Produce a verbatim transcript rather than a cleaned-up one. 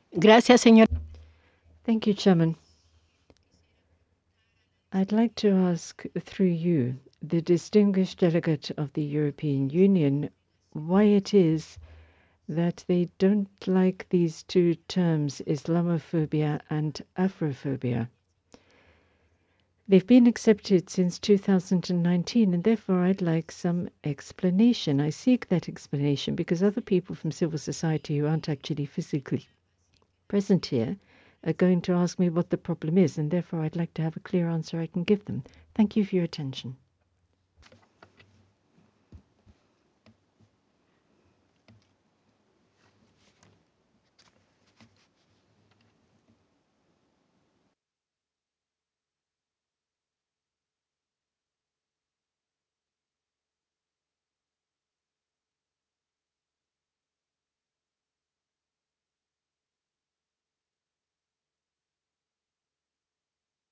Gracias, señor. Thank you, Chairman. I'd like to ask, through you, the distinguished delegate of the European Union, why it is that they don't like these two terms, Islamophobia and Afrophobia. They've been accepted since two thousand nineteen, and therefore I'd like some explanation. I seek that explanation because other people from civil society who aren't actually physically present here are going to ask me what the problem is, and therefore I'd like to have a clear answer I can give them. Thank you for your attention.